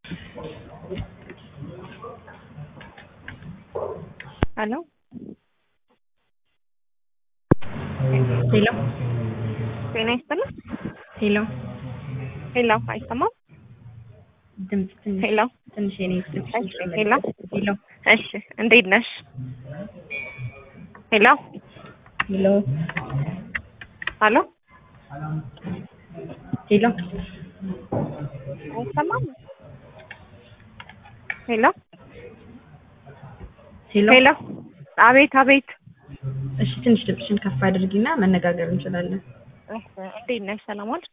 Hello? Hello? ጤና ይስጥልኝ። Hello? ሄሎ አይሰማም? ድምጽ ሄሎ ትንሽ የኔ ድምጽ እሺ ሄሎ ሄሎ እሺ እንዴት ነሽ? ሄሎ ሄሎ ሄሎ ሄሎ አይሰማም? ሄሎ ሄሎ ሄሎ አቤት አቤት። እሺ ትንሽ ድምጽሽን ከፍ አድርጊና መነጋገር እንችላለን። እሺ እንዴት ነሽ? ሰላም ዋልሽ?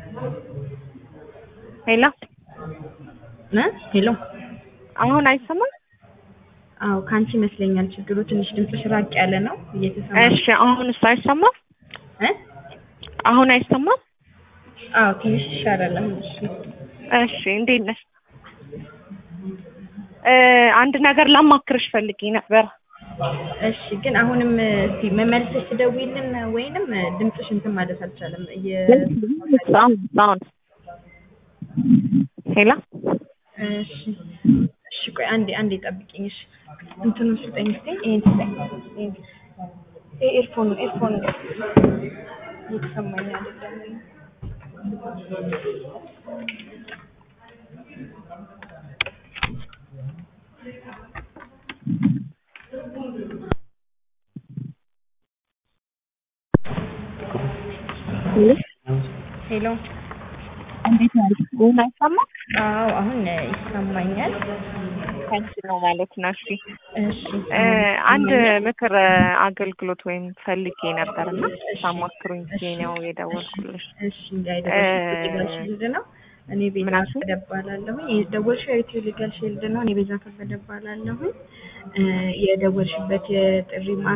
ሄሎ ሄሎ አሁን አይሰማም? አዎ ካንቺ ይመስለኛል ችግሩ። ትንሽ ድምጽሽ ራቅ ያለ ነው እየተሰማ። እሺ አሁንስ አይሰማም? አሁን አይሰማም? አዎ ትንሽ ይሻላል አሁን። እሺ እንዴት ነሽ? አንድ ነገር ላማክርሽ ፈልጌ ነበር። እሺ ግን አሁንም እስቲ መመልሰሽ ትደውይልን ወይንም ድምጽሽ እንትን ማለት አልቻለም። አሁን ሄሎ እሺ እሺ ቆይ አንዴ ጠብቂኝ። እሺ እንትኑን ስጠኝ እስቲ። ይሄን ስጠኝ። ኤርፎን እየተሰማኝ አይደለም። ሄሎ እንዴት ነሽ? አሁን አይሰማም? አዎ አሁን ይሰማኛል። ታንኪ ነው ማለት ነው። እሺ እሺ አንድ ምክር አገልግሎት ወይም ፈልጌ ነበርና ሳማክሩኝ ነው የደወልኩልሽ። እሺ ጋይደሽ ምንድነው? እኔ ቤዛ ከበደባላለሁ። የደወልሽው የኢትዮ ሊጋል ሺልድ ነው። እኔ ቤዛ ከበደባላለሁ። የደወልሽበት የጥሪ